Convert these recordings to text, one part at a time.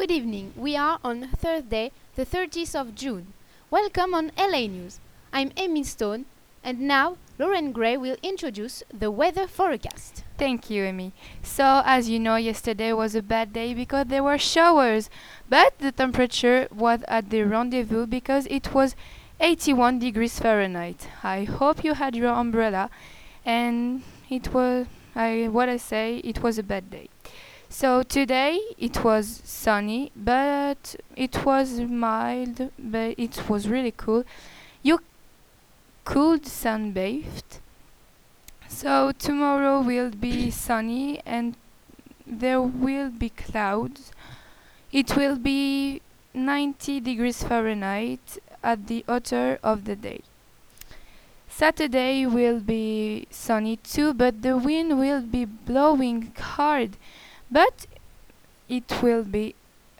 Good evening. We are on Thursday, the 30th of June. Welcome on LA News. I'm Amy Stone, and now Lauren Gray will introduce the weather forecast. Thank you, Amy. So, as you know, yesterday was a bad day because there were showers, but the temperature was at the rendezvous because it was 81 degrees Fahrenheit. I hope you had your umbrella, and it was a bad day. So today it was sunny, but it was mild, but it was really cool. You could sunbathe. So tomorrow will be sunny and there will be clouds. It will be 90 degrees Fahrenheit at the outer of the day. Saturday will be sunny too, but the wind will be blowing hard. But it will be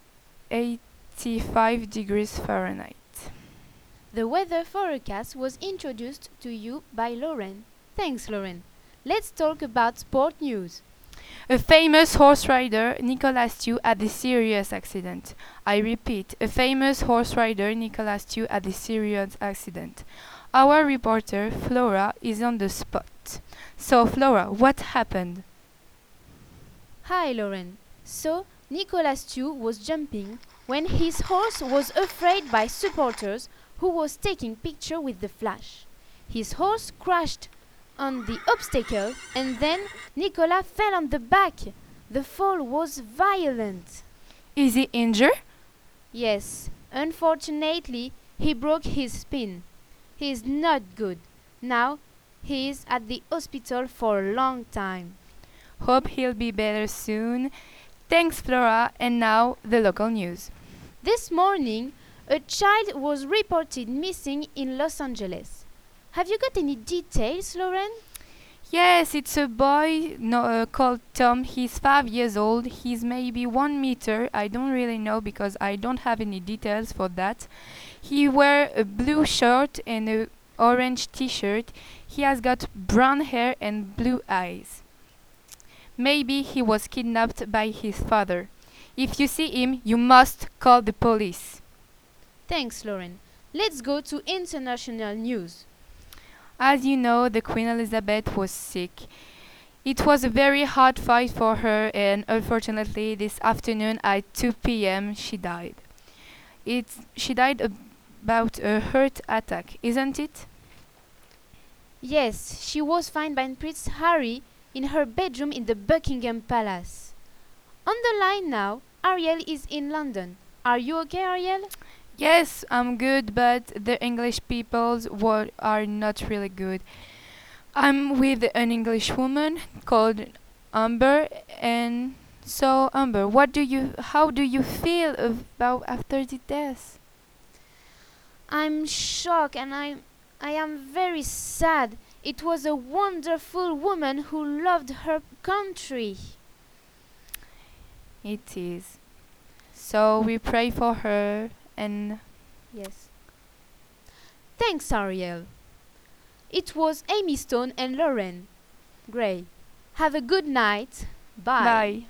85 degrees Fahrenheit. The weather forecast was introduced to you by Lauren. Thanks, Lauren. Let's talk about sport news. A famous horse rider, Nicolas Stew, had a serious accident. I repeat, a famous horse rider, Nicolas Stew, had a serious accident. Our reporter, Flora, is on the spot. So, Flora, what happened? Hi, Lauren. So, Nicolas Stew was jumping when his horse was afraid by supporters who was taking picture with the flash. His horse crashed on the obstacle and then Nicolas fell on the back. The fall was violent. Is he injured? Yes, unfortunately, he broke his spine. He is not good. Now, he is at the hospital for a long time. Hope he'll be better soon. Thanks, Flora. And now, the local news. This morning, a child was reported missing in Los Angeles. Have you got any details, Lauren? Yes, it's a boy called Tom. He's 5 years old. He's maybe 1 meter. I don't really know because I don't have any details for that. He wear a blue shirt and a orange t-shirt. He has got brown hair and blue eyes. Maybe he was kidnapped by his father. If you see him, you must call the police. Thanks, Lauren. Let's go to international news. As you know, the Queen Elizabeth was sick. It was a very hard fight for her, and unfortunately, this afternoon at 2 p.m., she died. She died about a heart attack, isn't it? Yes, she was found by Prince Harry in her bedroom in the Buckingham Palace. On the line now, Ariel is in London. Are you okay, Ariel? Yes, I'm good, but the English peoples are not really good. I'm with an English woman called Amber, and so Amber, how do you feel about after the death? I'm shocked and I am very sad. It was a wonderful woman who loved her country. It is. So we pray for her and Yes. Thanks, Ariel. It was Amy Stone and Lauren Gray. Have a good night. Bye. bye.